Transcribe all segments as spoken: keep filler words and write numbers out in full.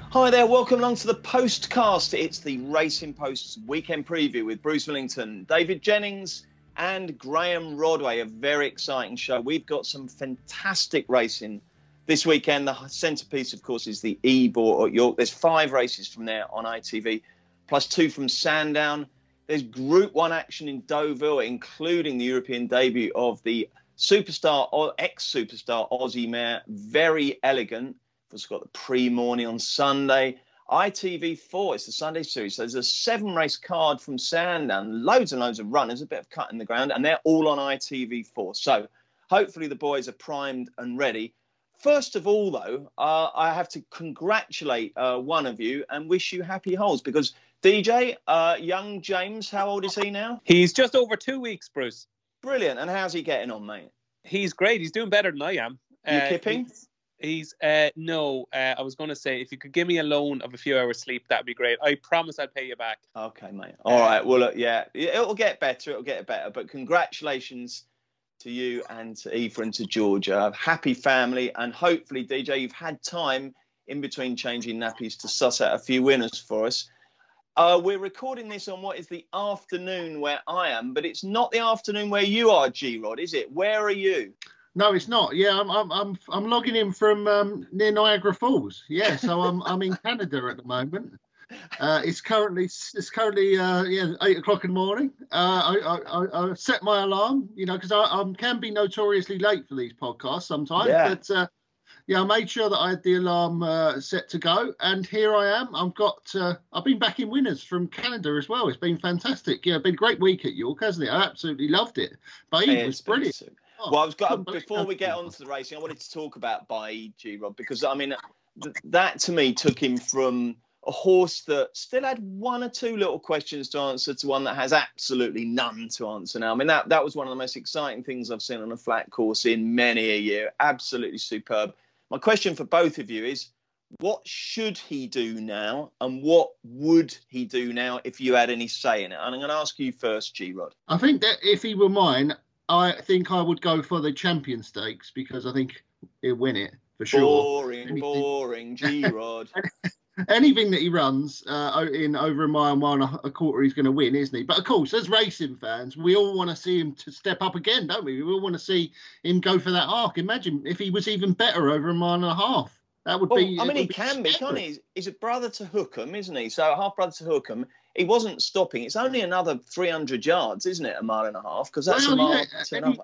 Hi there, welcome along to the Postcast. It's the Racing Post's weekend preview with Bruce Millington, David Jennings and Graham Rodway. A very exciting show. We've got some fantastic racing this weekend. The centrepiece, of course, is the Ebor at York. There's five races from there on I T V, plus two from Sandown. There's Group one action in Deauville, including the European debut of the superstar, or ex-superstar Aussie mare, Very Elegant. It's got the pre-morning on Sunday. I T V four, it's the Sunday series. So there's a seven-race card from Sandown, loads and loads of runners, a bit of cut in the ground, and they're all on I T V four. So hopefully the boys are primed and ready. First of all, though, uh, I have to congratulate uh, one of you and wish you happy holes, because D J, uh, young James, how old is he now? He's just over two weeks, Bruce. Brilliant. And how's he getting on, mate? He's great. He's doing better than I am. You uh, kipping? He's, he's uh, no, uh, I was going to say, if you could give me a loan of a few hours sleep, that'd be great. I promise I'd pay you back. Okay, mate. All right. Well, look, yeah, it'll get better. It'll get better. But congratulations to you and to Aoife and to Georgia. Happy family. And hopefully, D J, you've had time in between changing nappies to suss out a few winners for us. Uh, we're recording this on what is the afternoon where I am, but it's not the afternoon where you are, G-Rod, is it? Where are you? No, it's not. Yeah, I'm I'm I'm, I'm logging in from um, near Niagara Falls. Yeah, so I'm I'm in Canada at the moment. Uh, it's currently it's currently uh, yeah eight o'clock in the morning. Uh, I, I I set my alarm, you know, because I, I can be notoriously late for these podcasts sometimes. Yeah. But uh, yeah, I made sure that I had the alarm uh, set to go, and here I am. I've got uh, I've been back in winners from Canada as well. It's been fantastic. Yeah, been a great week at York, hasn't it? I absolutely loved it. But it was brilliant. Oh, well, I was got, before we get on to the racing, I wanted to talk about Baaeed, G-Rod, because, I mean, th- that to me took him from a horse that still had one or two little questions to answer to one that has absolutely none to answer now. I mean, that, that was one of the most exciting things I've seen on a flat course in many a year. Absolutely superb. My question for both of you is, what should he do now and what would he do now if you had any say in it? And I'm going to ask you first, G-Rod. I think that if he were mine, I think I would go for the Champion Stakes because I think he'll win it for sure. Boring, Anything, boring, G-Rod. Anything that he runs uh, in over a mile, mile and a quarter, he's going to win, isn't he? But of course, as racing fans, we all want to see him to step up again, don't we? We all want to see him go for that arc. Imagine if he was even better over a mile and a half. That would well, be. I mean, he be can be, can't he? He's, he's a brother to Hookham, isn't he? So half brother to Hookham. He wasn't stopping. It's only another three hundred yards, isn't it? A mile and a half, because that's well, a mile yeah, to another.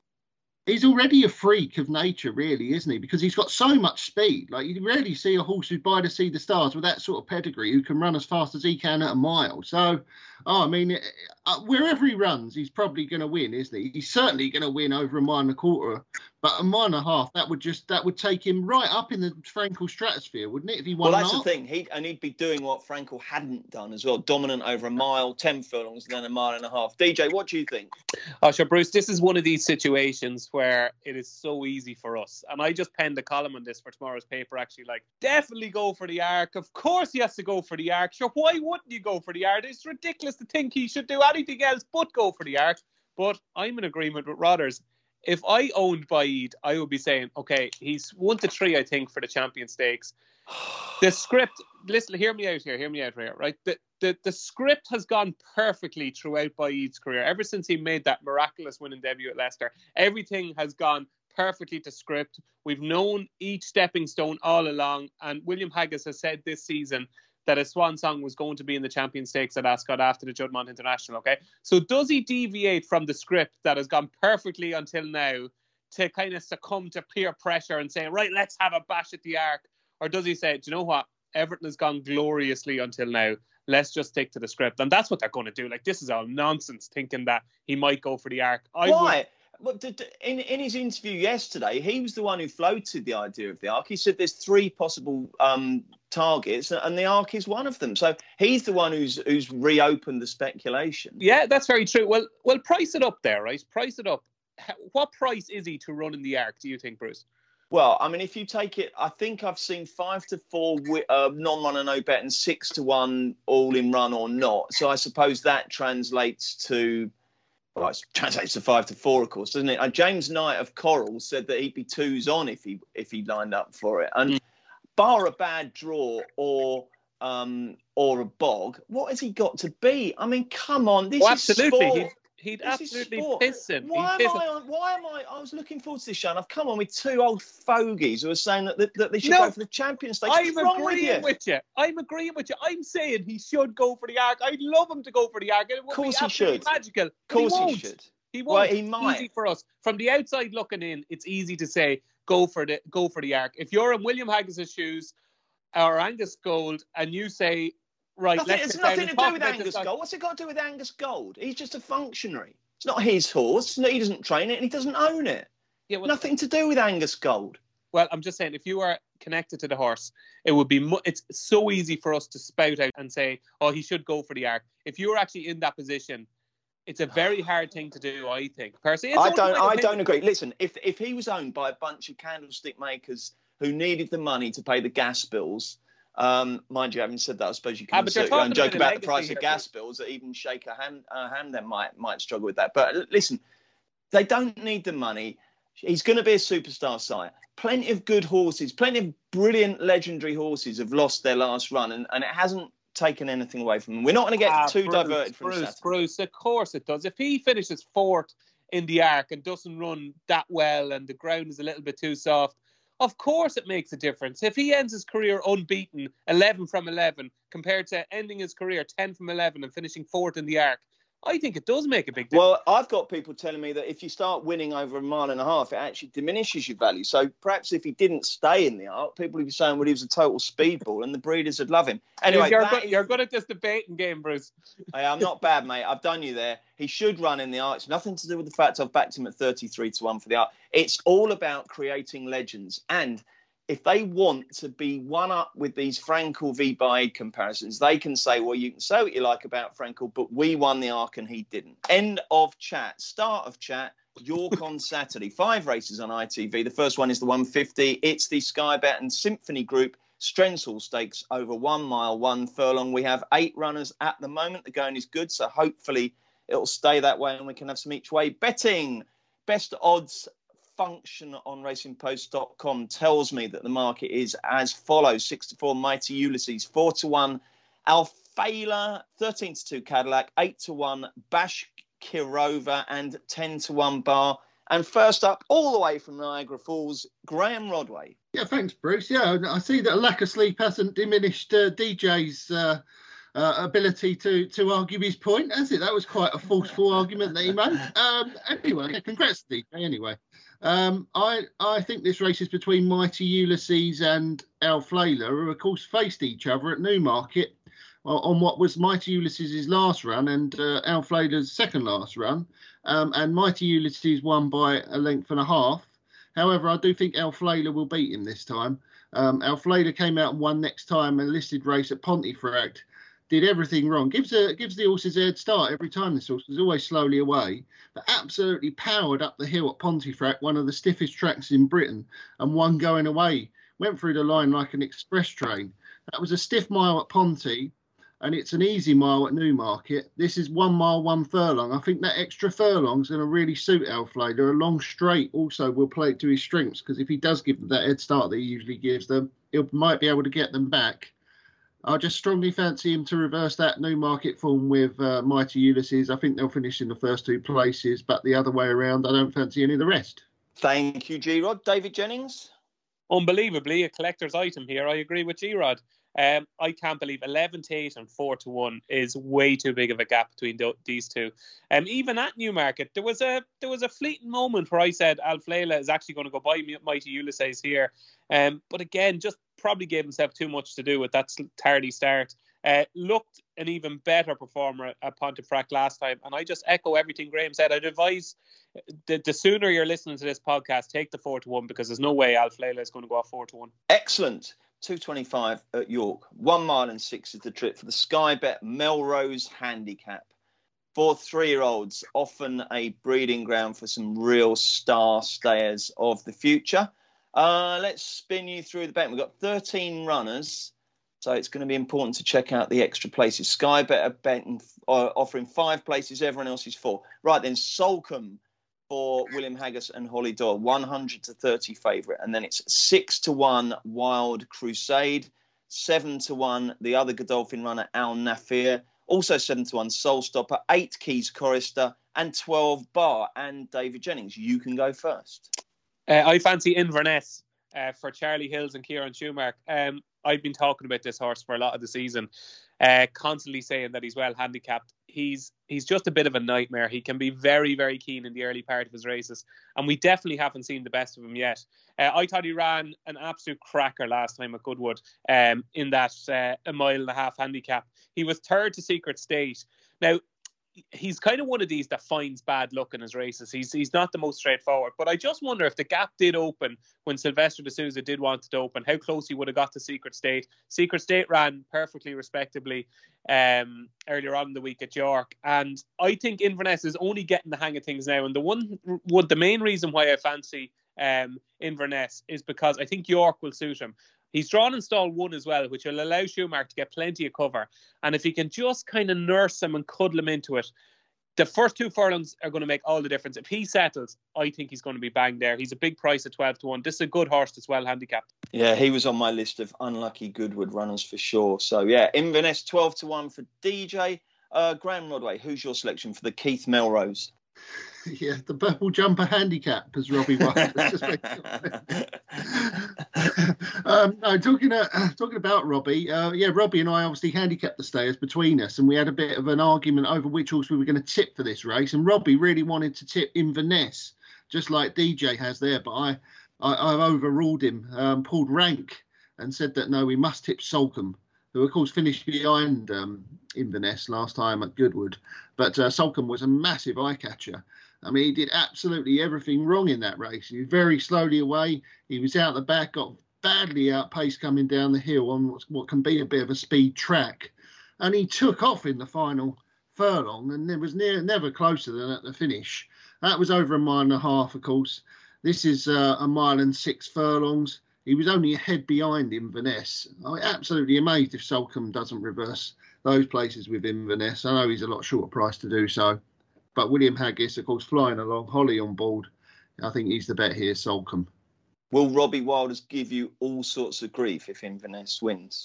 He's already a freak of nature, really, isn't he? Because he's got so much speed. Like, you rarely see a horse who's by to see the stars with that sort of pedigree who can run as fast as he can at a mile. So, oh, I mean, uh, wherever he runs, he's probably going to win, isn't he? He's certainly going to win over a mile and a quarter. But a mile and a half, that would just that would take him right up in the Frankel stratosphere, wouldn't it? If he won. Well, that's half? the thing. He and he'd be doing what Frankel hadn't done as well, dominant over a mile, ten furlongs, and then a mile and a half. D J, what do you think? Oh, sure, Bruce. This is one of these situations where it is so easy for us, and I just penned a column on this for tomorrow's paper. Actually, like, definitely go for the arc. Of course, he has to go for the arc. Sure, why wouldn't you go for the arc? It's ridiculous to think he should do anything else but go for the arc. But I'm in agreement with Rodders. If I owned Baaeed, I would be saying, okay, he's one to three, I think, for the Champion Stakes. The script, listen, hear me out here, hear me out here, right? The, the, the script has gone perfectly throughout Baaeed's career. Ever since he made that miraculous winning debut at Leicester, everything has gone perfectly to script. We've known each stepping stone all along, and William Haggas has said this season that a swan song was going to be in the Champion Stakes at Ascot after the Juddmonte International, okay? So does he deviate from the script that has gone perfectly until now to kind of succumb to peer pressure and say, right, let's have a bash at the arc? Or does he say, do you know what? Everton has gone gloriously until now. Let's just stick to the script. And that's what they're going to do. Like, this is all nonsense thinking that he might go for the arc. I Why? Would, Well, in, in his interview yesterday, he was the one who floated the idea of the arc. He said there's three possible um, targets, and the arc is one of them. So he's the one who's who's reopened the speculation. Yeah, that's very true. Well, well, price it up there, right? Price it up. What price is he to run in the arc, do you think, Bruce? Well, I mean, if you take it, I think I've seen five to four uh, non-runner no bet and six to one all in run or not. So I suppose that translates to. Well, it translates to five to four, of course, doesn't it? And James Knight of Coral said that he'd be twos on if he if he lined up for it. And mm. bar a bad draw or um, or a bog, what has he got to be? I mean, come on, this oh, is absolutely. sport. He'd, he'd this absolutely is sport. piss him. Why He'd am piss I? him. On, why am I? I was looking forward to this show, and I've come on with two old fogies who are saying that, that, that they should No, go for the Champions Stakes. I'm What's wrong with agreeing you? with you. I'm agreeing with you. I'm saying he should go for the Arc. I'd love him to go for the Arc. It would Of course be he absolutely should. magical. Of course he, he won't. should. He Well, won't. he It's might. easy for us. From the outside looking in, it's easy to say go for the go for the Arc. If you're in William Haggis's shoes or Angus Gold and you say, right, Nothing, let's it's sit down nothing and to talk do with about Angus this guy. Gold. What's it got to do with Angus Gold? He's just a functionary. It's not his horse. No, he doesn't train it and he doesn't own it. Yeah, well, Nothing to do with Angus Gold. Well, I'm just saying, if you are connected to the horse, it would be mu- it's so easy for us to spout out and say, oh, he should go for the Arc. If you're actually in that position, it's a very hard thing to do, I think. Personally, it's I only don't. my I opinion. don't agree. Listen, if if he was owned by a bunch of candlestick makers who needed the money to pay the gas bills, um, mind you, having said that, I suppose you Ah, can but you're insert your own talking joke about a about the price legacy of here, gas bills that even Sheikh Ham, uh, Hamdan might might struggle with that. But listen, they don't need the money. He's going to be a superstar sire. Plenty of good horses, plenty of brilliant, legendary horses have lost their last run, and, and it hasn't taken anything away from them. We're not going to get Ah, too Bruce, diverted from Bruce, Saturday. Bruce, of course it does. If he finishes fourth in the Arc and doesn't run that well and the ground is a little bit too soft, of course it makes a difference. If he ends his career unbeaten, eleven from eleven, compared to ending his career ten from eleven and finishing fourth in the Arc, I think it does make a big difference. Well, I've got people telling me that if you start winning over a mile and a half, it actually diminishes your value. So perhaps if he didn't stay in the Arc, people would be saying, well, he was a total speedball and the breeders would love him. Anyway, you're, that good, is- you're good at this debating game, Bruce. Hey, I'm not bad, mate. I've done you there. He should run in the Arc. It's nothing to do with the fact I've backed him at thirty-three to one for the Arc. It's all about creating legends. And if they want to be one up with these Frankel v. Bide comparisons, they can say, well, you can say what you like about Frankel, but we won the Arc and he didn't. End of chat. Start of chat. York on Saturday. Five races on I T V. The first one is the one fifty. It's the Sky Bet and Symphony Group Strensall Stakes over one mile, one furlong. We have eight runners at the moment. The going is good, so hopefully it'll stay that way and we can have some each way betting. Best odds function on racing post dot com tells me that the market is as follows: six to four Mighty Ulysses, four to one Alfela, thirteen to two Cadillac, eight to one Bash Kirova, and ten to one Bar. And first up, all the way from Niagara Falls, Graham Rodway. Yeah, thanks, Bruce. Yeah, I see that a lack of sleep hasn't diminished uh, D J's uh, uh, ability to to argue his point, has it? That was quite a forceful argument that he made. Um, anyway, yeah, congrats to D J. Anyway, um, I I think this race is between Mighty Ulysses and Alfela, who of course faced each other at Newmarket on what was Mighty Ulysses' last run and uh, Alfela's second last run. Um, and Mighty Ulysses won by a length and a half. However, I do think Alfela will beat him this time. Um, Alfela came out and won next time a listed race at Pontefract. Did everything wrong. Gives a, gives the horses a head start every time. This horse is always slowly away, but absolutely powered up the hill at Pontefract, one of the stiffest tracks in Britain, and one going away. Went through the line like an express train. That was a stiff mile at Ponty, and it's an easy mile at Newmarket. This is one mile, one furlong. I think that extra furlong's going to really suit Alfela. A long straight also will play to his strengths, because if he does give them that head start that he usually gives them, he might be able to get them back. I just strongly fancy him to reverse that Newmarket form with uh, Mighty Ulysses. I think they'll finish in the first two places, but the other way around, I don't fancy any of the rest. Thank you, G-Rod. David Jennings? Unbelievably, a collector's item here. I agree with G-Rod. Um, I can't believe eleven to eight and four to one is way too big of a gap between th- these two. Um, even at Newmarket, there was a there was a fleeting moment where I said Alfela is actually going to go by Mighty Ulysses here. Um, but again, just probably gave himself too much to do with that tardy start. Uh, looked an even better performer at Pontefract last time, and I just echo everything Graham said. I'd advise the, the sooner you're listening to this podcast, take the four to one, because there's no way Alfela is going to go off four to one. Excellent. two twenty-five at York. One mile and six is the trip for the Sky Bet Melrose Handicap. For three-year-olds, often a breeding ground for some real star stayers of the future. Uh, let's spin you through the betting. We've got thirteen runners, so it's going to be important to check out the extra places. Sky Bet are betting, uh, offering five places, everyone else is four. Right then, Solcombe, for William Haggas and Holly Doyle, one hundred to thirty favourite. And then it's six to one Wild Crusade, seven to one the other Godolphin runner Al Nafir, also seven to one Soul Stopper, eight Keys Chorister, and twelve Bar. And David Jennings, you can go first. Uh, I fancy Inverness uh, for Charlie Hills and Kieran Schumacher. Um, I've been talking about this horse for a lot of the season, uh, constantly saying that he's well handicapped. He's he's just a bit of a nightmare. He can be very, very keen in the early part of his races, and we definitely haven't seen the best of him yet. Uh, I thought he ran an absolute cracker last time at Goodwood um, in that uh, a mile and a half handicap. He was third to Secret State. Now, he's kind of one of these that finds bad luck in his races. He's he's not the most straightforward, but I just wonder if the gap did open when Sylvester de Sousa did want it to open, how close he would have got to Secret State. Secret State ran perfectly respectably um, earlier on in the week at York, and I think Inverness is only getting the hang of things now. And the one, what the main reason why I fancy um, Inverness is because I think York will suit him. He's drawn in stall one as well, which will allow Schumacher to get plenty of cover. And if he can just kind of nurse him and cuddle him into it, the first two furlongs are going to make all the difference. If he settles, I think he's going to be banged there. He's a big price at twelve to one. This is a good horse that's well handicapped. Yeah, he was on my list of unlucky Goodwood runners for sure. So, yeah, Inverness twelve to one for D J. Uh, Graham Rodway, who's your selection for the Keith Melrose? Yeah, the purple jumper handicap, as Robbie Wild. um, no, talking uh, talking about Robbie, uh, yeah, Robbie and I obviously handicapped the stayers between us, and we had a bit of an argument over which horse we were going to tip for this race. And Robbie really wanted to tip Inverness, just like D J has there, but I, I I've overruled him, um, pulled rank, and said that no, we must tip Salcombe, who of course finished behind um, Inverness last time at Goodwood. But uh, Salcombe was a massive eye catcher. I mean, he did absolutely everything wrong in that race. He was very slowly away. He was out the back, got badly outpaced coming down the hill on what can be a bit of a speed track. And he took off in the final furlong, and it was near, never closer than at the finish. That was over a mile and a half, of course. This is uh, a mile and six furlongs. He was only a head behind Inverness. I'm absolutely amazed if Salcombe doesn't reverse those places with Inverness. I know he's a lot shorter price to do so. But William Haggas, of course, flying along, Holly on board. I think he's the bet here, Salcombe. Will Robbie Wilders give you all sorts of grief if Inverness wins?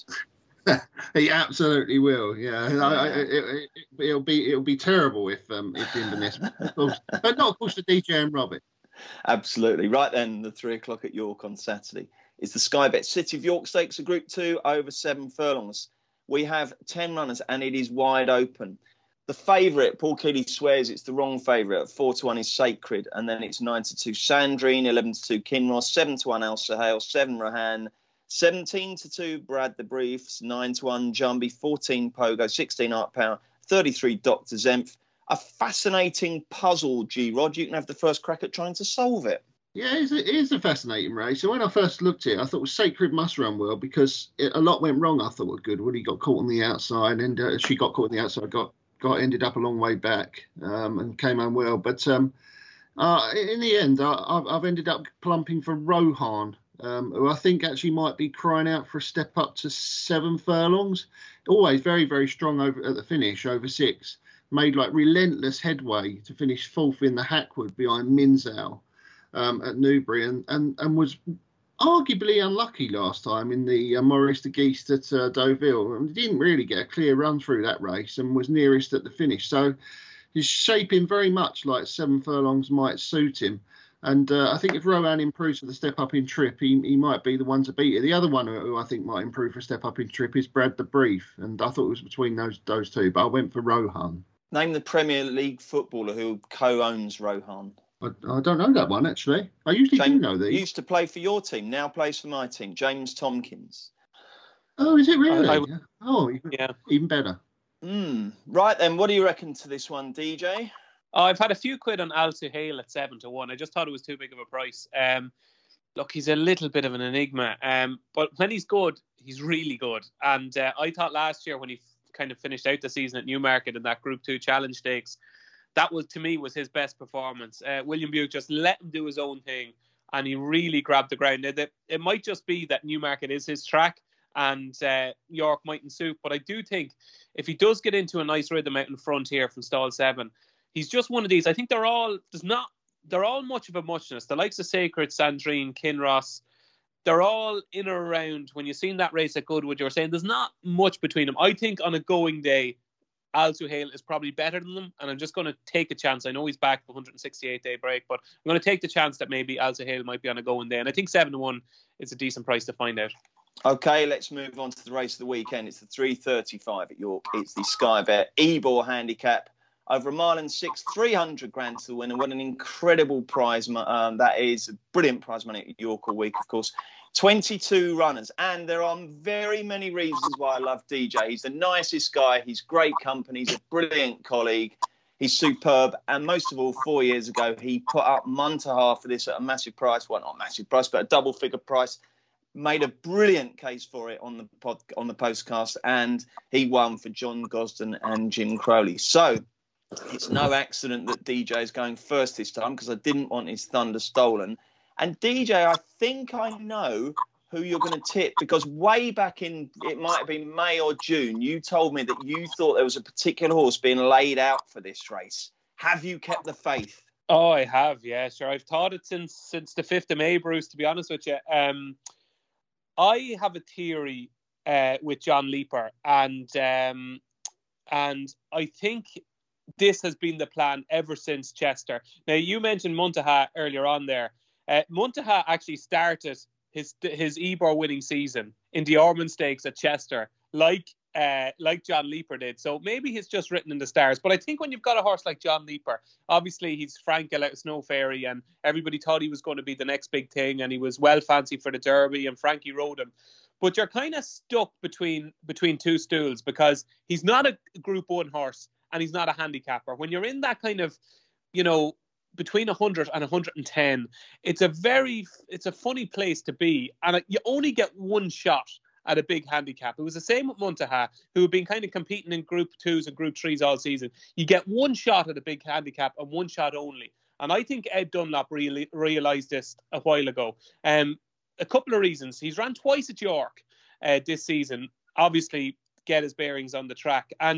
He absolutely will. Yeah, yeah. I, I, it, it, it'll be it'll be terrible if um, if Inverness, but not of course for D J and Robbie. Absolutely. Right then, the three o'clock at York on Saturday is the Sky Bet City of York Stakes, a Group Two over seven furlongs. We have ten runners, and it is wide open. The favourite, Paul Keeley swears it's the wrong favourite. At four to one is Sacred, and then it's nine to two Sandrine, eleven to two Kinross, seven to one Al Sahel, seven Rahan, seventeen to two Brad the Briefs, nine to one Jambi, fourteen Pogo, sixteen Art Power, thirty-three Doctor Zemph. A fascinating puzzle, G Rod. You can have the first crack at trying to solve it. Yeah, it is, a, it is a fascinating race. So when I first looked at it, I thought, well, Sacred must run well because it, a lot went wrong. I thought, well, good. Well, he got caught on the outside, and uh, she got caught on the outside, got got ended up a long way back, um, and came on well. But um, uh, in the end, I, I've, I've ended up plumping for Rohan, um, who I think actually might be crying out for a step up to seven furlongs. Always very, very strong over at the finish, over six. Made like relentless headway to finish fourth in the Hackwood behind Minzal um, at Newbury, and, and, and was arguably unlucky last time in the uh, Maurice de Geest at uh, Deauville. And he didn't really get a clear run through that race and was nearest at the finish. So he's shaping very much like seven furlongs might suit him. And uh, I think if Rohan improves for the step up in trip, he, he might be the one to beat it. The other one who I think might improve for a step up in trip is Brad the Brief. And I thought it was between those those two, but I went for Rohan. Name the Premier League footballer who co-owns Rohan. I, I don't know that one, actually. I usually James, do know these. Used to play for your team, now plays for my team. James Tompkins. Oh, is it really? I, I, oh, even, yeah. even better. Mm. Right then, what do you reckon to this one, D J? Oh, I've had a few quid on Al Suhail at seven to one. I just thought it was too big of a price. Um, look, he's a little bit of an enigma, um, but when he's good, he's really good. And uh, I thought last year when he kind of finished out the season at Newmarket in that Group Two Challenge Stakes, that was to me was his best performance. Uh, William Buick just let him do his own thing, and he really grabbed the ground. It, it might just be that Newmarket is his track, and uh, York mightn't suit. But I do think if he does get into a nice rhythm out in front here from stall seven, he's just one of these. I think they're all, there's not they're all much of a muchness. The likes of Sacred, Sandrine, Kinross, they're all in or around. When you've seen that race at Goodwood, you were saying there's not much between them. I think on a going day, Al Suhail is probably better than them, and I'm just going to take a chance. I know he's back for one hundred sixty-eight day break, but I'm going to take the chance that maybe Al Suhail might be on a going day, and I think seven to one is a decent price to find out. Okay, let's move on to the race of the weekend. It's the three thirty-five at York. It's the Sky Bet Ebor handicap over a mile and six, three hundred grand to the winner. What an incredible prize. Um, that is a brilliant prize money at York all week, of course. twenty-two runners, and there are very many reasons why I love D J. He's the nicest guy. He's great company. He's a brilliant colleague. He's superb. And most of all, four years ago, he put up Muntaha for this at a massive price. Well, not a massive price, but a double figure price. Made a brilliant case for it on the pod, on the postcast, and he won for John Gosden and Jim Crowley. So it's no accident that D J is going first this time, because I didn't want his thunder stolen. And D J, I think I know who you're going to tip, because way back in, it might have been May or June, you told me that you thought there was a particular horse being laid out for this race. Have you kept the faith? Oh, I have, yeah, sure. I've thought it since since the fifth of May, Bruce, to be honest with you. Um, I have a theory uh, with John Leaper, and um, and I think this has been the plan ever since Chester. Now, you mentioned Muntaha earlier on there. Uh, Muntaha actually started his his Ebor winning season in the Ormond Stakes at Chester, like uh, like John Leaper did. So maybe he's just written in the stars. But I think when you've got a horse like John Leaper, obviously he's Frankel out of Snow Fairy, and everybody thought he was going to be the next big thing, and he was well fancied for the Derby, and Frankie rode him. But you're kind of stuck between between two stools, because he's not a Group One horse and he's not a handicapper. When you're in that kind of, you know, between one hundred and one hundred ten, it's a very, it's a funny place to be. And you only get one shot at a big handicap. It was the same with Muntaha, who had been kind of competing in Group Twos and Group Threes all season. You get one shot at a big handicap, and one shot only. And I think Ed Dunlop really realised this a while ago. Um, a couple of reasons. He's ran twice at York uh, this season, obviously get his bearings on the track. And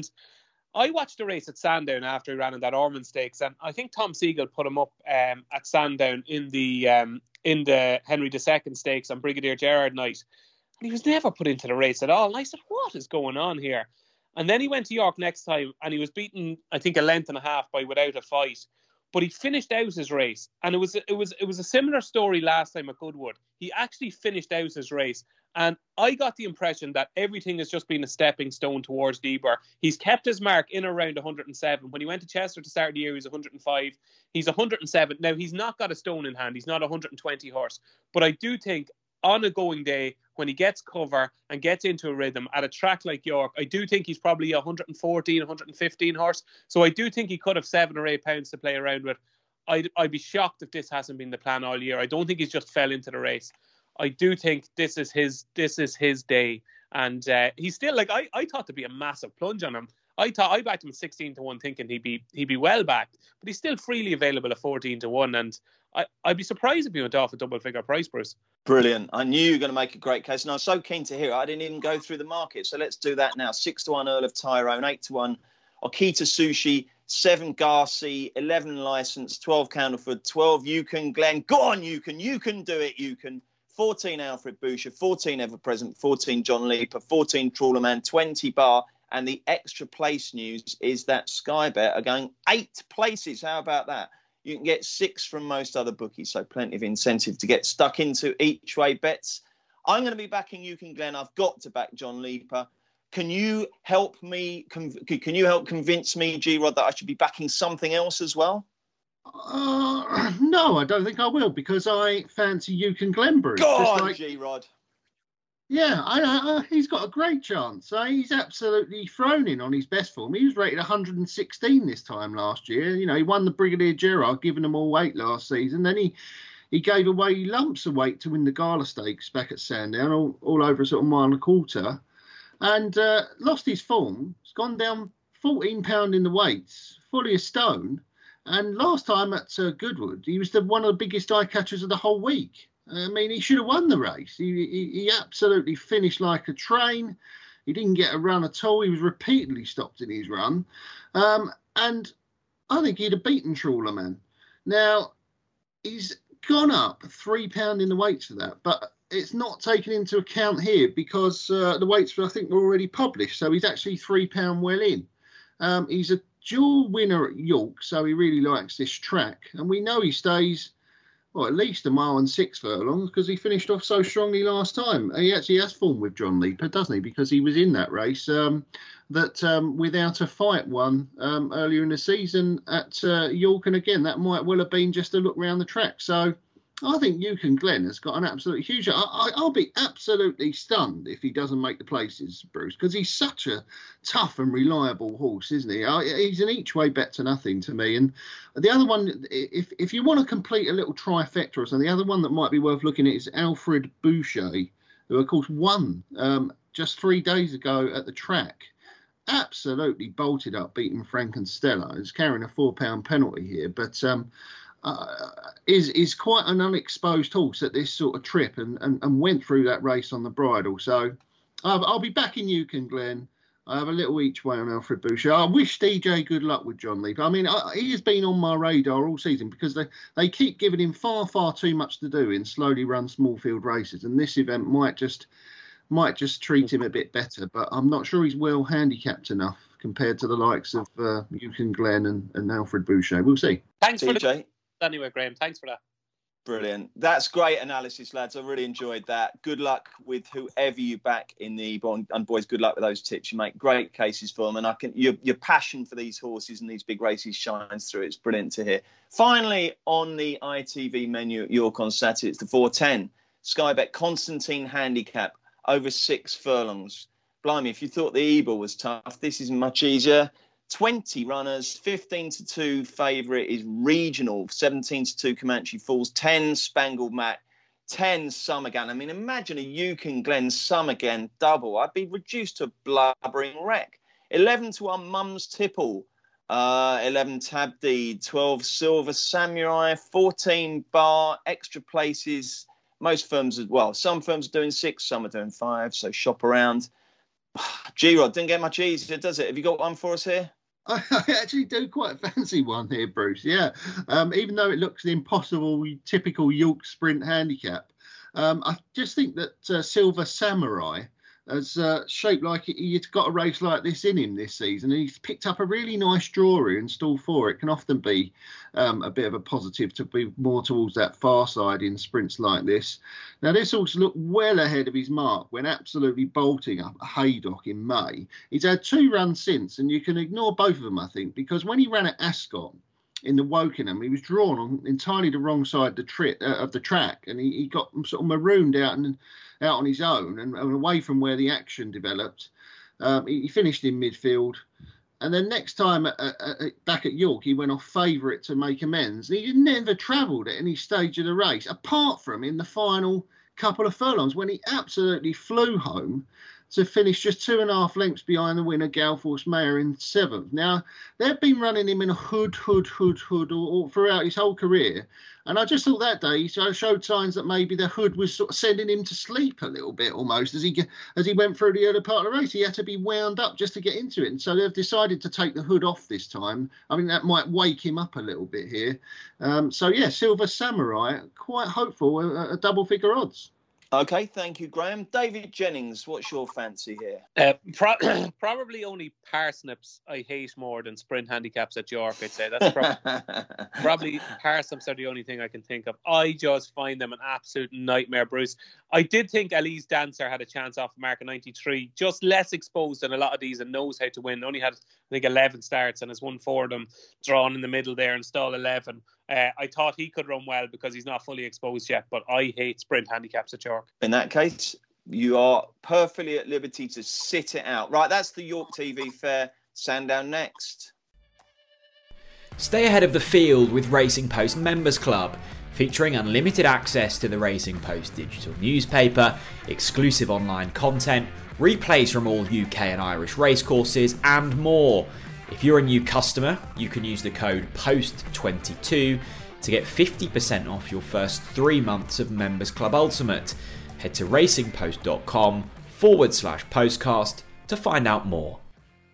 I watched the race at Sandown after he ran in that Ormond Stakes, and I think Tom Siegel put him up um, at Sandown in the um, in the Henry the Second Stakes on Brigadier Gerard night. And he was never put into the race at all. And I said, what is going on here? And then he went to York next time, and he was beaten, I think, a length and a half by Without a Fight. But he finished out his race. And it was it was it was a similar story last time at Goodwood. He actually finished out his race. And I got the impression that everything has just been a stepping stone towards Ebor. He's kept his mark in around one hundred seven. When he went to Chester to start the year, he was one hundred five. He's one hundred seven. Now, he's not got a stone in hand. He's not a one hundred twenty horse. But I do think on a going day, when he gets cover and gets into a rhythm at a track like York, I do think he's probably a one hundred fourteen, one hundred fifteen horse. So I do think he could have seven or eight pounds to play around with. I'd, I'd be shocked if this hasn't been the plan all year. I don't think he's just fell into the race. I do think this is his this is his day. And uh, he's still, like, I, I thought there'd be a massive plunge on him. I thought I backed him sixteen to one thinking he'd be he'd be well backed, but he's still freely available at fourteen to one, and I, I'd be surprised if he went off a double figure price, Bruce. Brilliant. I knew you were going to make a great case, and I was so keen to hear it. I didn't even go through the market, so let's do that now. six to one Earl of Tyrone, eight to one Okita Sushi, seven Garci, eleven License, twelve Candleford, twelve Yukon Glen. Go on, Yukon, you can do it, Yukon. fourteen Alfred Boucher, fourteen Ever Present, fourteen John Leaper, fourteen Trawlerman, twenty Bar. And the extra place news is that Sky Bet are going eight places. How about that? You can get six from most other bookies, so plenty of incentive to get stuck into each way bets. I'm going to be backing Yukon Glen. I've got to back John Leaper. Can you help me? Can you help convince me, G-Rod, that I should be backing something else as well? Uh, no, I don't think I will, because I fancy Yukon Glen, Bruce. Go Just on, like... G-Rod. Yeah, I, I, he's got a great chance. Uh, he's absolutely thrown in on his best form. He was rated one hundred sixteen this time last year. You know, he won the Brigadier Gerard, giving them all weight last season. Then he, he gave away lumps of weight to win the Gala Stakes back at Sandown, all, all over a sort of mile and a quarter, and uh, lost his form. He's gone down fourteen pounds in the weights, fully a stone. And last time at uh, Goodwood, he was the, one of the biggest eye catchers of the whole week. I mean, he should have won the race. He, he, he absolutely finished like a train. He didn't get a run at all. He was repeatedly stopped in his run. Um, and I think he'd have beaten Trawlerman. Now, he's gone up three pound in the weights for that, but it's not taken into account here because uh, the weights, I think, were already published. So he's actually three pound well in. Um, he's a dual winner at York, so he really likes this track. And we know he stays, well, at least a mile and six furlongs because he finished off so strongly last time. He actually has form with John Leaper, doesn't he? Because he was in that race um, that um, Without a Fight won um, earlier in the season at uh, York. And again, that might well have been just a look round the track. So I think Yukon Glen has got an absolutely huge... I, I, I'll be absolutely stunned if he doesn't make the places, Bruce, because he's such a tough and reliable horse, isn't he? I, he's an each way bet to nothing to me. And the other one, if if you want to complete a little trifecta or something, the other one that might be worth looking at is Alfred Boucher, who, of course, won um, just three days ago at the track. Absolutely bolted up, beating Frank and Stella. He's carrying a four pound penalty here, but... Um, Uh, is is quite an unexposed horse at this sort of trip and, and, and went through that race on the bridle. So I'll, I'll be back in Yukon Glen. I have a little each way on Alfred Boucher. I wish D J good luck with John Leaper. I mean, I, he has been on my radar all season because they, they keep giving him far, far too much to do in slowly run small field races. And this event might just might just treat him a bit better. But I'm not sure he's well handicapped enough compared to the likes of uh, Yukon Glen and, and Alfred Boucher. We'll see. Thanks D J. for the... Anyway, Graham, thanks for that. Brilliant. That's great analysis, lads. I really enjoyed that. Good luck with whoever you back in the and boys. Good luck with those tips. You make great cases for them, and I can your your passion for these horses and these big races shines through. It's brilliant to hear. Finally, on the I T V menu at York on Saturday, it's the four ten Sky Bet Constantine Handicap over six furlongs. Blimey, if you thought the Ebor was tough, this is much easier. twenty runners, fifteen to two favourite is Regional, seventeen to two Comanche Falls, ten Spangled Mac, ten Summergan. I mean, imagine a Yukon Glen Summergan double. I'd be reduced to a blubbering wreck. eleven to one Mum's Tipple, uh, eleven Tabdeed, twelve Silver Samurai, fourteen Bar, extra places. Most firms as well. Some firms are doing six, some are doing five, so shop around. G-Rod, didn't get much easier, does it? Have you got one for us here? I actually do quite fancy one here, Bruce. Yeah, um, even though it looks the impossible, typical York Sprint handicap, um, I just think that uh, Silver Samurai has uh, shaped like he's got a race like this in him this season. And he's picked up a really nice draw here in stall four. It can often be um, a bit of a positive to be more towards that far side in sprints like this. Now, this horse looked well ahead of his mark when absolutely bolting up Haydock in May. He's had two runs since, and you can ignore both of them, I think, because when he ran at Ascot in the Wokingham, he was drawn on entirely the wrong side of the, tri- uh, of the track, and he, he got sort of marooned out and out on his own and, and away from where the action developed. Um, he, he finished in midfield. And then next time at, at, at, back at York, he went off favourite to make amends. And he never travelled at any stage of the race, apart from in the final couple of furlongs when he absolutely flew home to finish just two and a half lengths behind the winner, Galforce Mayer, in seventh. Now, they've been running him in a hood, hood, hood, hood all, all throughout his whole career. And I just thought that day he showed signs that maybe the hood was sort of sending him to sleep a little bit almost as he as he went through the early part of the race. He had to be wound up just to get into it. And so they've decided to take the hood off this time. I mean, that might wake him up a little bit here. Um, so, yeah, Silver Samurai, quite hopeful, a, a double figure odds. Okay, thank you, Graham. David Jennings, what's your fancy here? Uh, pro- probably only Parsnips I hate more than sprint handicaps at York, I'd say. That's pro- probably Parsnips are the only thing I can think of. I just find them an absolute nightmare, Bruce. I did think Elise Dancer had a chance off mark of ninety-three, just less exposed than a lot of these and knows how to win. Only had, I think, eleven starts and has won four of them, drawn in the middle there and stall eleven. Uh, I thought he could run well because he's not fully exposed yet, but I hate sprint handicaps at York. In that case, you are perfectly at liberty to sit it out. Right, that's the York T V Fair. Sandown next. Stay ahead of the field with Racing Post Members Club, featuring unlimited access to the Racing Post digital newspaper, exclusive online content, replays from all U K and Irish racecourses, and more. If you're a new customer, you can use the code post twenty-two to get fifty percent off your first three months of Members Club Ultimate. Head to racingpost.com forward slash postcast to find out more.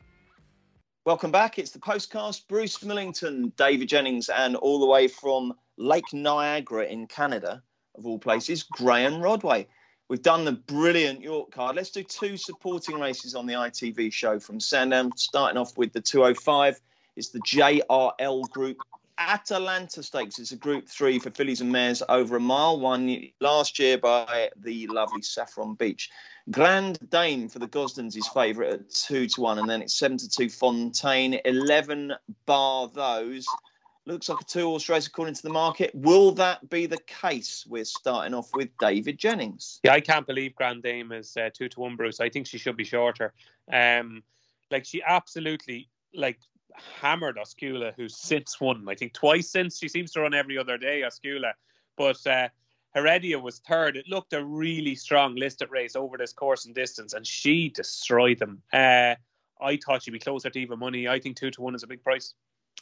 Welcome back. It's the Postcast. Bruce Millington, David Jennings, and all the way from Lake Niagara in Canada, of all places, Graham Rodway. We've done the brilliant York card. Let's do two supporting races on the I T V show from Sandown, starting off with the two oh five. It's the J R L Group Atalanta Stakes. It's a Group three for fillies and mares over a mile, won last year by the lovely Saffron Beach. Grand Dame for the Gosdens is favourite at two to one, and then it's seven to two Fontaine, eleven bar those. Looks like a two-horse race according to the market. Will that be the case? We're starting off with David Jennings. Yeah, I can't believe Grand Dame is uh, two to one, Bruce. I think she should be shorter. Um, like she absolutely like hammered Oscula, who's since won. I think twice since. She seems to run every other day, Oscula. But uh, Heredia was third. It looked a really strong listed race over this course and distance, and she destroyed them. Uh, I thought she'd be closer to even money. I think two to one is a big price.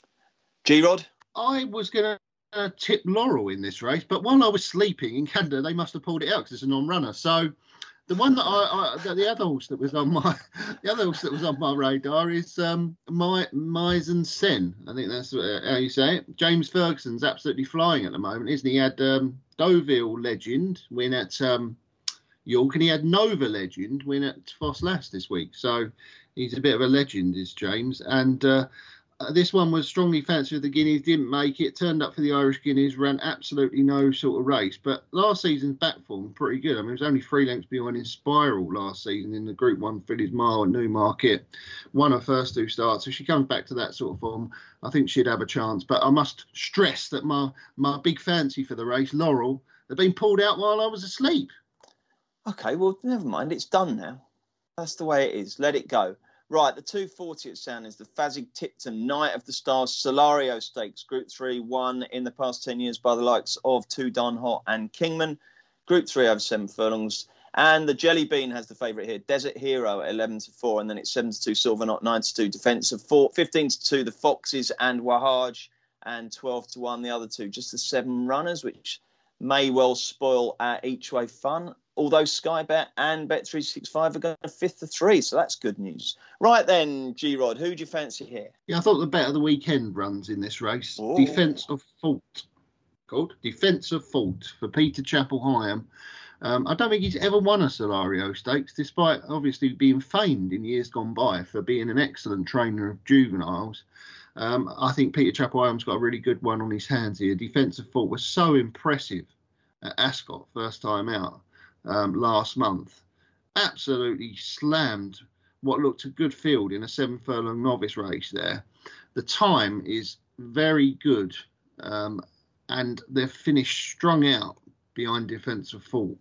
G-Rod? I was going to uh, tip Laurel in this race, but while I was sleeping in Canada, they must have pulled it out because it's a non-runner. So the one that I, I the other horse that was on my the other horse that was on my radar is um, my Misen Sen. I think that's how you say it. James Ferguson's absolutely flying at the moment, isn't he? He had um, Deauville Legend win at um, York, and he had Nova Legend win at Foss Lass this week. So he's a bit of a legend, is James, and. Uh, Uh, this one was strongly fancied for the Guineas, didn't make it, turned up for the Irish Guineas, ran absolutely no sort of race. But last season's back form, pretty good. I mean, it was only three lengths behind in Spiral last season in the Group one Fillies Mile at Newmarket. Won her first two starts. So she comes back to that sort of form, I think she'd have a chance. But I must stress that my, my big fancy for the race, Laurel, had been pulled out while I was asleep. OK, well, never mind. It's done now. That's the way it is. Let it go. Right, the two forty at Sound is the Fazig Tipton Night of the Stars Solario Stakes. Group three, won in the past ten years by the likes of Two Don Hot and Kingman. Group three over seven furlongs. And the Jelly Bean has the favourite here, Desert Hero at eleven to four. And then it's seven to two Silver Knot, nine to two Defence of four, fifteen to two the Foxes and Wahaj, and twelve to one the other two. Just the seven runners, which may well spoil our each way fun. Although Sky Bet and Bet three sixty-five are going fifth to three, so that's good news. Right then, G-Rod, who do you fancy here? Yeah, I thought the bet of the weekend runs in this race. Ooh. Defence of Fault. Called Defence of Fault for Peter Chappell-Hyam. Um, I don't think he's ever won a Solario Stakes, despite obviously being famed in years gone by for being an excellent trainer of juveniles. Um, I think Peter Chappell-Hyam's got a really good one on his hands here. Defence of Fault was so impressive at Ascot first time out. Um, last month, absolutely slammed what looked a good field in a seven furlong novice race there. The time is very good, um, and they're finished strung out behind Defence of Fault,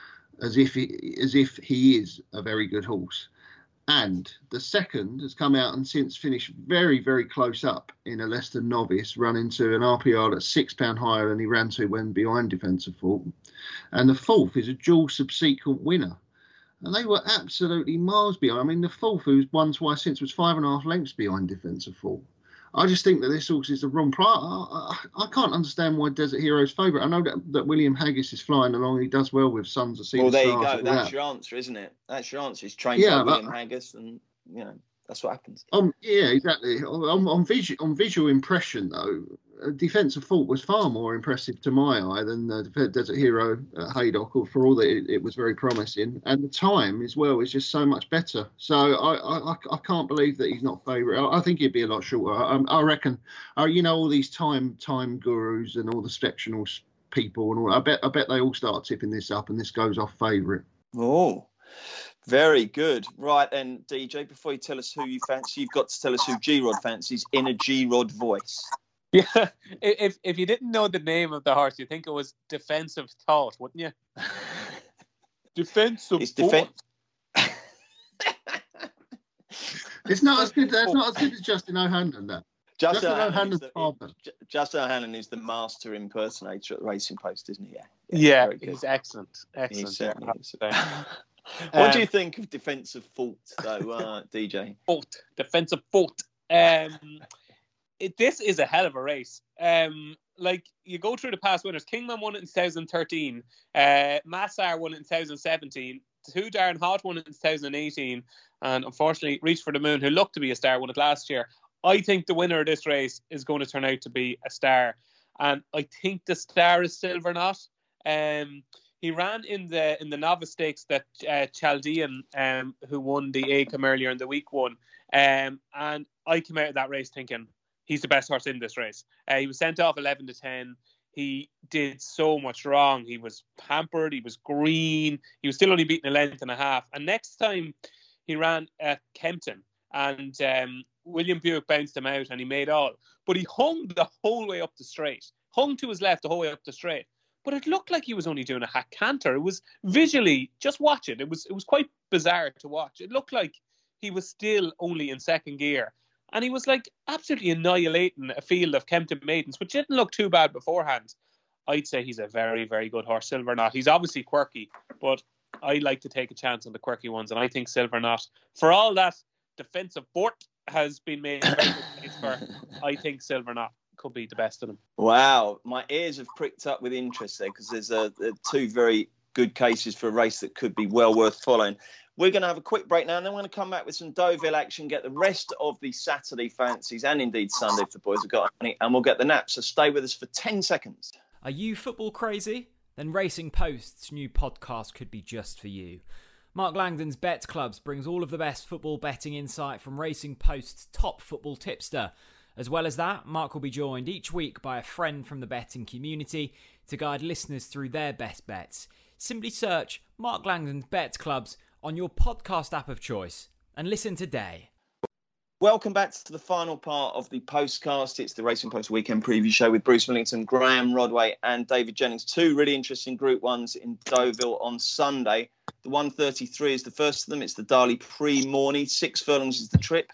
as if he, as if he is a very good horse. And the second has come out and since finished very, very close up in a Leicester novice, running to an R P R that's six pound higher than he ran to when behind Defence of Fault. And the fourth is a dual subsequent winner. And they were absolutely miles behind. I mean, the fourth, who's won twice since, was five and a half lengths behind Defence of Fault. I just think that this horse is the wrong price. I, I, I can't understand why Desert Hero's favourite. I know that, that William Haggis is flying along. He does well with Sons of Sea. Well, there you go. That's that. Your answer, isn't it? That's your answer. He's trained yeah, by William Haggis, and you know that's what happens. Um, yeah, exactly. On, on, visu- on visual impression, though, Defence of Fault was far more impressive to my eye than the Desert Hero at Haydock, for all that it, it was very promising. And the time as well is just so much better. So I, I, I can't believe that he's not favourite. I, I think he'd be a lot shorter. I, I reckon, uh, you know, all these time time gurus and all the sectional people and all. I bet I bet they all start tipping this up, and this goes off favourite. Oh. Very good. Right then, D J, before you tell us who you fancy, you've got to tell us who G-Rod fancies in a G-Rod voice. Yeah, if if you didn't know the name of the horse, you'd think it was Defensive Thought, wouldn't you? Defensive It's defen- It's not as good. That's not as good as Justin O'Hanlon, though. Justin, Justin O'Hanlon's O'Hanlon Justin O'Hanlon is the master impersonator at the Racing Post, isn't he? Yeah, yeah, yeah he's excellent. Excellent. He's certainly is. What um, do you think of Defence of Fault, though, uh, D J? Fault, Defence of Fault. Um, it, this is a hell of a race. Um, like, you go through the past winners. Kingman won it in twenty thirteen. Uh, Massar won it in twenty seventeen. Two Darren Hart won it in twenty eighteen. And unfortunately, Reach for the Moon, who looked to be a star, won it last year. I think the winner of this race is going to turn out to be a star. And I think the star is Silverknot. Um, he ran in the in the novice stakes that uh, Chaldean, um, who won the Acom earlier in the week, won. Um, and I came out of that race thinking he's the best horse in this race. Uh, he was sent off eleven to ten. He did so much wrong. He was pampered. He was green. He was still only beaten a length and a half. And next time he ran at Kempton, and um, William Buick bounced him out and he made all. But he hung the whole way up the straight. Hung to his left the whole way up the straight. But it looked like he was only doing a hack canter. It was visually, just watch it. It was, it was quite bizarre to watch. It looked like he was still only in second gear. And he was like absolutely annihilating a field of Kempton maidens, which didn't look too bad beforehand. I'd say he's a very, very good horse, Silverknot. He's obviously quirky, but I like to take a chance on the quirky ones. And I think Silverknot, for all that defensive board has been made very good case for, I think Silverknot could be the best of them. Wow, my ears have pricked up with interest there, because there's a, a two very good cases for a race that could be well worth following. We're going to have a quick break now, and then we're going to come back with some Deauville action, get the rest of the Saturday fancies, and indeed Sunday if the boys have got any, and we'll get the nap. So stay with us for ten seconds. Are you football crazy? Then Racing Post's new podcast could be just for you. Mark Langdon's Bet Clubs brings all of the best football betting insight from Racing Post's top football tipster. As well as that, Mark will be joined each week by a friend from the betting community to guide listeners through their best bets. Simply search Mark Langdon's Bet Clubs on your podcast app of choice and listen today. Welcome back to the final part of the postcast. It's the Racing Post Weekend Preview Show with Bruce Millington, Graham Rodway and David Jennings. Two really interesting Group ones in Deauville on Sunday. The one thirty-three is the first of them. It's the Darley Pre-Morny. Six furlongs is the trip.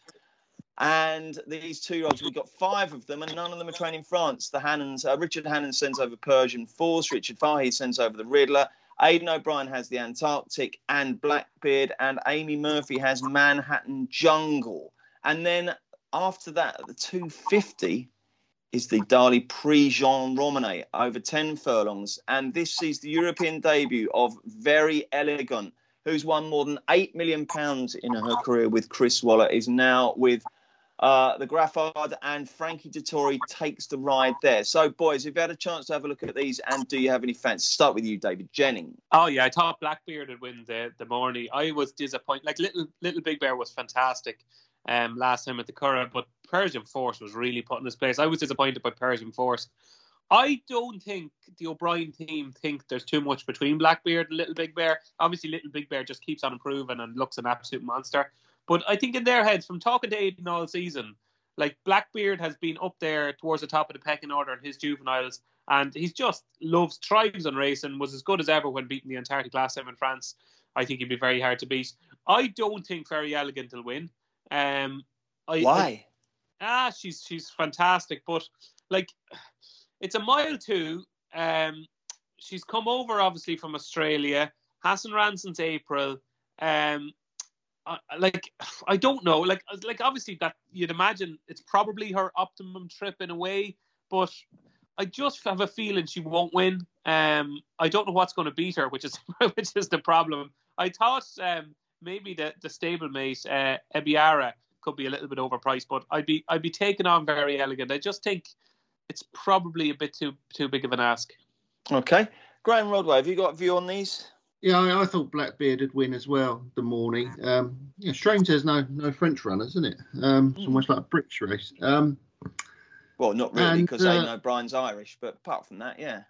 And these two-year-olds, we've got five of them, and none of them are trained in France. The Hannons, uh, Richard Hannon sends over Persian Force. Richard Fahey sends over the Riddler. Aidan O'Brien has the Antarctic and Blackbeard. And Amy Murphy has Manhattan Jungle. And then after that, at the two fifty, is the Darley Prix-Jean Romanet, over ten furlongs. And this sees the European debut of Very Elegant, who's won more than eight million pounds in her career with Chris Waller, is now with uh, the Graffard, and Frankie Dettori takes the ride there. So, boys, if you had a chance to have a look at these, and do you have any fans? Start with you, David Jennings. Oh, yeah, I thought Blackbeard would win the, the morning. I was disappointed. Like, Little Little Big Bear was fantastic um, last time at the Curragh, but Persian Force was really put in his place. I was disappointed by Persian Force. I don't think the O'Brien team think there's too much between Blackbeard and Little Big Bear. Obviously, Little Big Bear just keeps on improving and looks an absolute monster. But I think in their heads, from talking to Aidan all season, like Blackbeard has been up there towards the top of the pecking order in his juveniles, and he's just loves, thrives on racing, was as good as ever when beating the Antarctic last time in France. I think he'd be very hard to beat. I don't think Very Elegant will win. Um, I, Why? I, ah, she's she's fantastic, but like, it's a mile two. Um, she's come over obviously from Australia. Hasn't ran since April. Um, I, like I don't know. Like like obviously that you'd imagine it's probably her optimum trip in a way, but I just have a feeling she won't win. Um, I don't know what's going to beat her, which is which is the problem. I thought um maybe the the stablemate uh, Ebiara could be a little bit overpriced, but I'd be I'd be taking on Very Elegant. I just think it's probably a bit too too big of an ask. Okay. Graham Rodway, have you got a view on these? Yeah, I, I thought Blackbeard would win as well, the morning. Um, yeah, strange there's no no French runners, isn't it? Um, it's almost like a British race. Um, well, not really, because uh, Aidan O'Brien's Irish, but apart from that, yeah.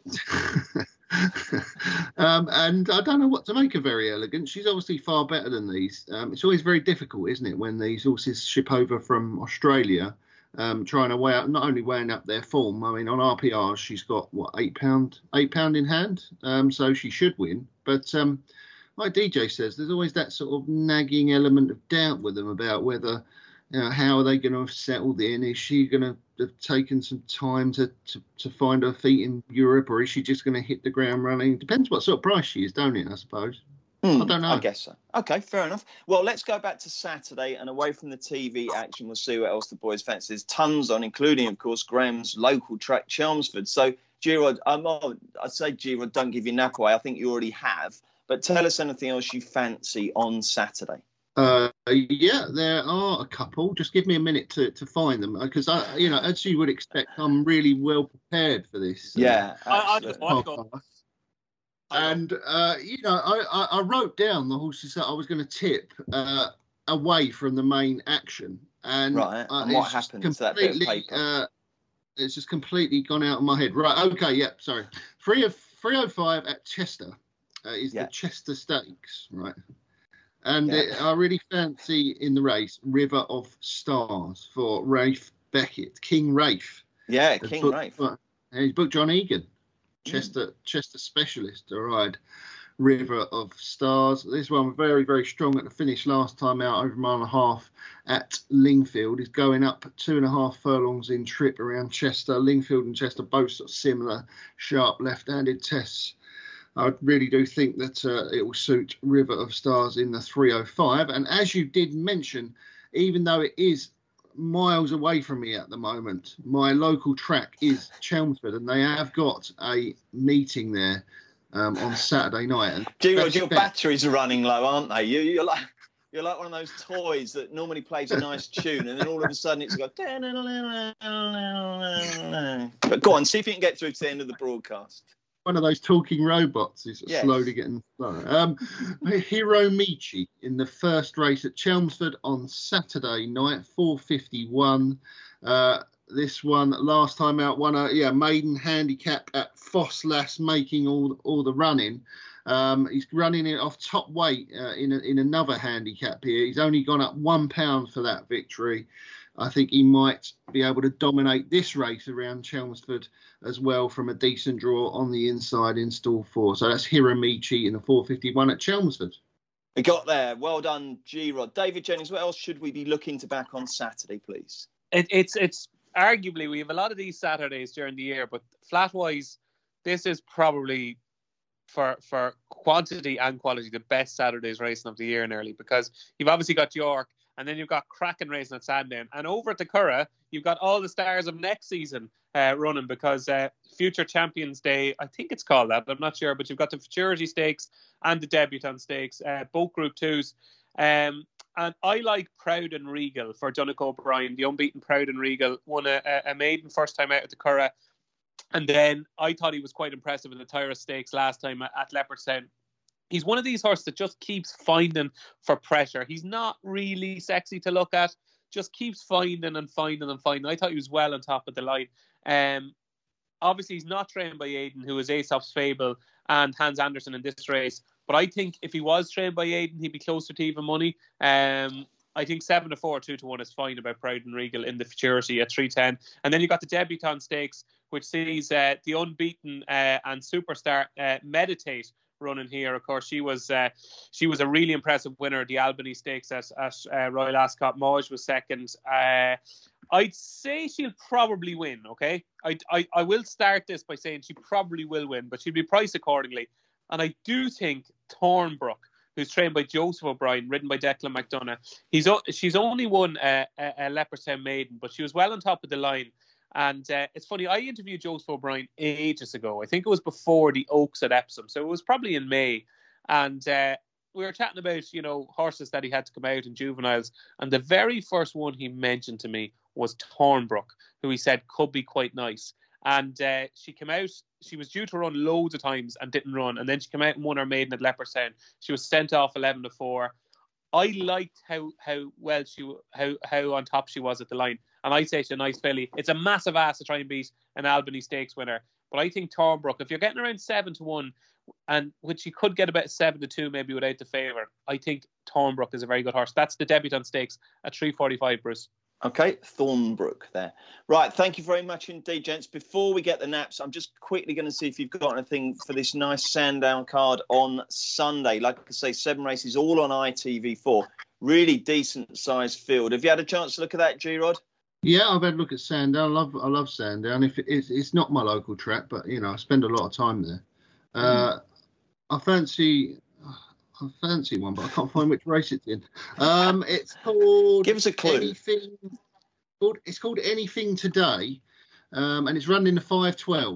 um, and I don't know what to make of Very Elegant. She's obviously far better than these. Um, it's always very difficult, isn't it, when these horses ship over from Australia, um, trying to weigh up, not only weighing up their form. I mean, on R P R, she's got what eight pound, eight pound in hand, um, so she should win. But um, like D J says, there's always that sort of nagging element of doubt with them about whether, you know, how are they going to have settled in? Is she going to have taken some time to, to, to find her feet in Europe, or is she just going to hit the ground running? Depends what sort of price she is, don't it, I suppose? Mm, I don't know. I guess so. Okay, fair enough. Well, let's go back to Saturday and away from the T V action. We'll see what else the boys fancy. There's tons on, including, of course, Graham's local track, Chelmsford. So, G-Rod, um, oh, I'd say, G-Rod, don't give your nap away. I think you already have. But tell us anything else you fancy on Saturday. Uh, yeah, there are a couple. Just give me a minute to, to find them because I, you know, as you would expect, I'm really well prepared for this. Yeah, uh, I, I just want to go. And uh, you know, I, I, I wrote down the horses that I was going to tip uh, away from the main action, and, right. uh, and what happened to that bit of paper? Uh, it's just completely gone out of my head. Right, okay, yeah, sorry. three oh five at Chester uh, is yeah. the Chester Stakes, right? And yeah. it, I really fancy in the race River of Stars for Rafe Beckett, King Rafe. Yeah, King booked, Rafe. Uh, he's booked John Egan. Chester mm. Chester specialist to ride River of Stars. This one very, very strong at the finish last time out, over a mile and a half at Lingfield. He's going up two and a half furlongs in trip around Chester. Lingfield and Chester both sort of similar, sharp left-handed tests. I really do think that uh, it will suit River of Stars in the three oh five. And as you did mention, even though it is miles away from me at the moment, my local track is Chelmsford, and they have got a meeting there um, on Saturday night. And G-Rod, your batteries are running low, aren't they? You, you're like you're like one of those toys that normally plays a nice tune, and then all of a sudden it's got. But go on, see if you can get through to the end of the broadcast. One of those talking robots is yes. slowly getting slower. Um, Hiromichi in the first race at Chelmsford on Saturday night, four fifty-one. Uh, this one last time out won a yeah maiden handicap at Fosslas, making all all the running. Um, he's running it off top weight uh, in a, in another handicap here. He's only gone up one pound for that victory. I think he might be able to dominate this race around Chelmsford as well from a decent draw on the inside in stall four. So that's Hiromichi in the four fifty-one at Chelmsford. We got there. Well done, G-Rod. David Jennings, what else should we be looking to back on Saturday, please? It, it's it's arguably, we have a lot of these Saturdays during the year, but flat-wise, this is probably, for for quantity and quality, the best Saturdays racing of the year nearly, because you've obviously got York, and then you've got Kraken racing at Sandown. And over at the Curragh, you've got all the stars of next season uh, running, because uh, Future Champions Day, I think it's called that, I'm not sure, but you've got the Futurity Stakes and the Debutant Stakes, uh, both Group twos. Um, and I like Proud and Regal for Donnacha O'Brien. The unbeaten Proud and Regal won a, a maiden first time out at the Curragh. And then I thought he was quite impressive in the Tyrus Stakes last time at, at Leopardstown. He's one of these horses that just keeps finding for pressure. He's not really sexy to look at, just keeps finding and finding and finding. I thought he was well on top of the line. Um, obviously, he's not trained by Aidan, who is Aesop's Fable and Hans Andersen in this race. But I think if he was trained by Aidan, he'd be closer to even money. Um, I think seven to four, two to one is fine about Proud and Regal in the Futurity at three ten. And then you've got the Debutant Stakes, which sees uh, the unbeaten uh, and superstar uh, Meditate running here. Of course, she was uh, she was a really impressive winner of the Albany Stakes at, at uh, Royal Ascot. Mauge was second. Uh, I'd say she'll probably win, okay? I, I, I will start this by saying she probably will win, but she'll be priced accordingly. And I do think Thornbrook, who's trained by Joseph O'Brien, ridden by Declan McDonough, he's she's only won a, a, a Leopardstown maiden, but she was well on top of the line. And uh, it's funny, I interviewed Joseph O'Brien ages ago. I think it was before the Oaks at Epsom, so it was probably in May. And uh, we were chatting about, you know, horses that he had to come out in juveniles. And the very first one he mentioned to me was Thornbrook, who he said could be quite nice. And uh, she came out, she was due to run loads of times and didn't run. And then she came out and won her maiden at Leopardstown. She was sent off eleven to four. I liked how how well she how how on top she was at the line. And I say she's a nice filly. It's a massive ass to try and beat an Albany Stakes winner. But I think Thornbrook, if you're getting around seven to one, and which you could get about seven to two maybe without the favour, I think Thornbrook is a very good horse. That's the Debutant Stakes at three forty-five, Bruce. Okay, Thornbrook there. Right, thank you very much indeed, gents. Before we get the naps, I'm just quickly going to see if you've got anything for this nice Sandown card on Sunday. Like I say, seven races, all on I T V four. Really decent sized field. Have you had a chance to look at that, G-Rod? Yeah, I've had a look at Sandown. I love, I love Sandown. If it, it's, it's not my local track, but you know, I spend a lot of time there. Uh, mm. I fancy, I fancy one, but I can't find which race it's in. Um, it's called. Give us a clue. Anything, called, it's called Anything Today, um, and it's running in the five twelve.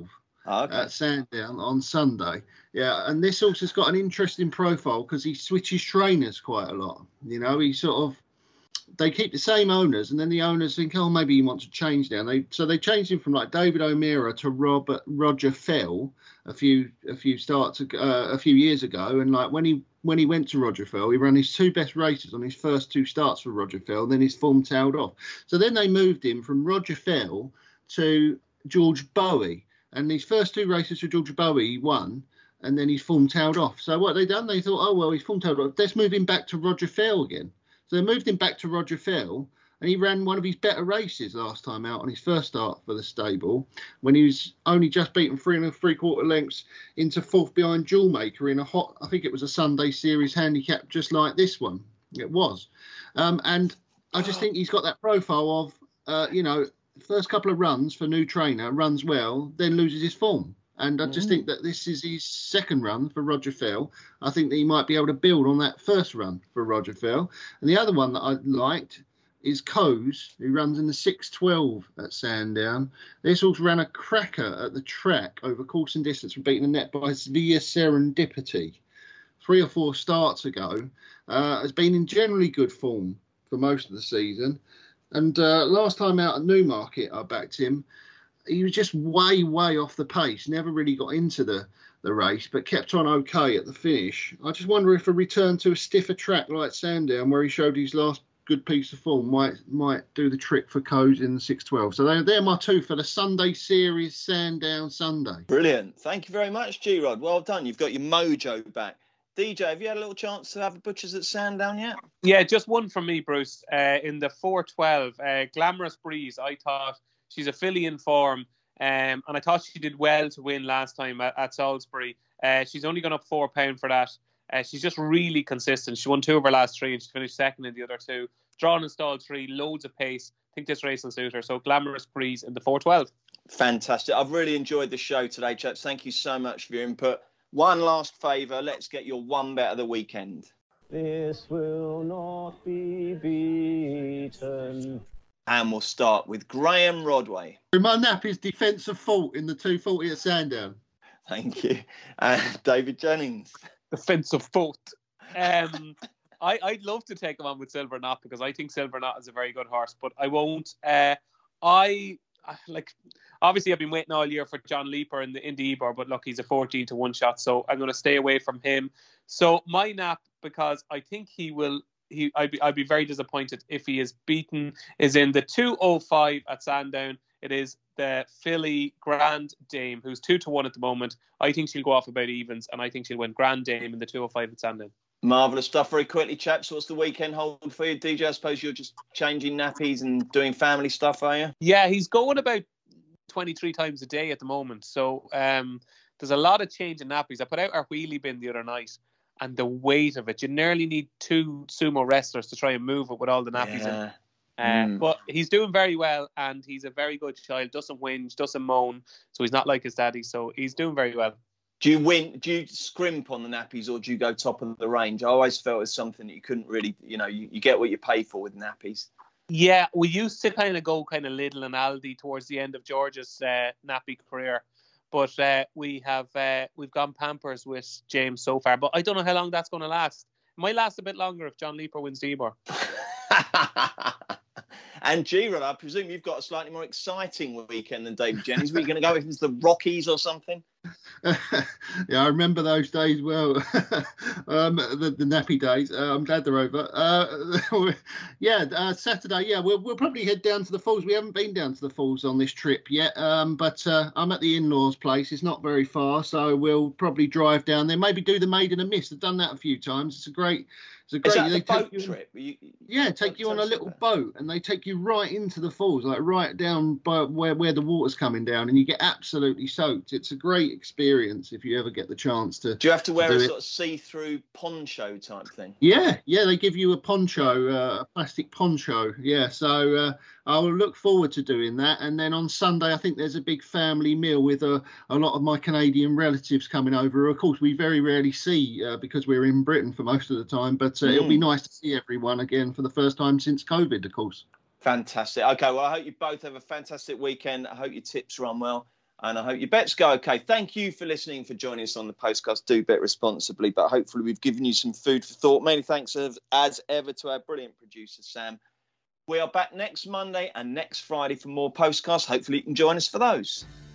Oh, okay. At Sandown on Sunday. Yeah, and this horse has got an interesting profile because he switches trainers quite a lot. You know, he sort of, they keep the same owners, and then the owners think, oh, maybe he wants to change now. They so they changed him from like David O'Meara to Robert Roger Fell a few a few starts ago, uh, a few years ago, and like when he when he went to Roger Fell, he ran his two best races on his first two starts for Roger Fell, and then his form tailed off. So then they moved him from Roger Fell to George Bowie, and these first two races for George Bowie he won, and then his form tailed off. So what they done? They thought, oh well, his form tailed off. Let's move him back to Roger Fell again. So they moved him back to Roger Fell, and he ran one of his better races last time out on his first start for the stable, when he was only just beaten three and a three quarter lengths into fourth behind Jewelmaker in a hot, I think it was a Sunday Series handicap just like this one. It was. Um, and I just think he's got that profile of, uh, you know, first couple of runs for new trainer, runs well, then loses his form. And I just mm. think that this is his second run for Roger Fell. I think that he might be able to build on that first run for Roger Fell. And the other one that I liked is Coase, who runs in the six twelve at Sandown. This horse ran a cracker at the track over course and distance from beating the net by Via Serendipity three or four starts ago. Uh, has been in generally good form for most of the season. And uh, last time out at Newmarket, I backed him. He was just way, way off the pace. Never really got into the, the race, but kept on okay at the finish. I just wonder if a return to a stiffer track like Sandown, where he showed his last good piece of form, might might do the trick for Coase in the six twelve. So they're, they're my two for the Sunday Series, Sandown Sunday. Brilliant. Thank you very much, G-Rod. Well done. You've got your mojo back. D J, have you had a little chance to have a butchers at Sandown yet? Yeah, just one from me, Bruce. Uh, in the four twelve, uh, Glamorous Breeze, I thought she's a filly in form, um, and I thought she did well to win last time at, at Salisbury. Uh, she's only gone up four pound for that. Uh, she's just really consistent. She won two of her last three, and she finished second in the other two. Drawn and stalled three, loads of pace. I think this race will suit her. So Glamorous Breeze in the four twelve. Fantastic. I've really enjoyed the show today, chaps. Thank you so much for your input. One last favour. Let's get your one bet of the weekend. This will not be beaten. And we'll start with Graham Rodway. My nap is defensive fault in the two forty at Sandown. Thank you. Uh, David Jennings. Defensive fault. Um, I, I'd love to take him on with Silver Knot because I think Silver Knot is a very good horse, but I won't. Uh, I like obviously I've been waiting all year for John Leaper in the in the Ebor, but look, he's a fourteen to one shot, so I'm going to stay away from him. So my nap, because I think he will. He, I'd be, I'd be very disappointed if he is beaten, is in the two oh five at Sandown. It is the filly Grand Dame, who's two to one at the moment. I think she'll go off about evens, and I think she'll win Grand Dame in the two oh five at Sandown. Marvellous stuff. Very quickly, chaps, what's the weekend hold for you? D J, I suppose you're just changing nappies and doing family stuff, are you? Yeah, he's going about twenty-three times a day at the moment. So um, there's a lot of change in nappies. I put out our wheelie bin the other night, and the weight of it, you nearly need two sumo wrestlers to try and move it with all the nappies yeah. in. Uh, mm. But he's doing very well, and he's a very good child, doesn't whinge, doesn't moan, so he's not like his daddy, so he's doing very well. Do you win? Do you scrimp on the nappies, or do you go top of the range? I always felt it's something that you couldn't really, you know, you, you get what you pay for with nappies. Yeah, we used to kind of go kind of Lidl and Aldi towards the end of George's uh, nappy career. But uh, we have uh, we've gone Pampers with James so far. But I don't know how long that's going to last. It might last a bit longer if John Leaper wins the Ebor. And G-Rod, I presume you've got a slightly more exciting weekend than David Jennings. Were you going to go if it's the Rockies or something? Yeah, I remember those days well. um, the, the nappy days. Uh, I'm glad they're over. Uh, yeah, uh, Saturday. Yeah, we'll we'll probably head down to the Falls. We haven't been down to the Falls on this trip yet, um, but uh, I'm at the in-laws' place. It's not very far, so we'll probably drive down there. Maybe do the Maiden and Mist. I've done that a few times. It's a great. It's a great. Is that they the boat you, trip? You, yeah, take you on a little boat, and they take you right into the falls, like right down by where where the water's coming down, and you get absolutely soaked. It's a great experience if you ever get the chance to. Do you have to wear to a it. sort of see-through poncho type thing? Yeah, yeah, they give you a poncho, uh, a plastic poncho. Yeah, so uh, I will look forward to doing that. And then on Sunday, I think there's a big family meal with a, a lot of my Canadian relatives coming over. Who, of course, we very rarely see uh, because we're in Britain for most of the time. But uh, mm. it'll be nice to see everyone again for the first time since COVID, of course. Fantastic. Okay, well, I hope you both have a fantastic weekend. I hope your tips run well. And I hope your bets go okay. Thank you for listening, for joining us on the Postcast. Do bet responsibly, but hopefully we've given you some food for thought. Many thanks, as ever, to our brilliant producer, Sam. We are back next Monday and next Friday for more Postcasts. Hopefully you can join us for those.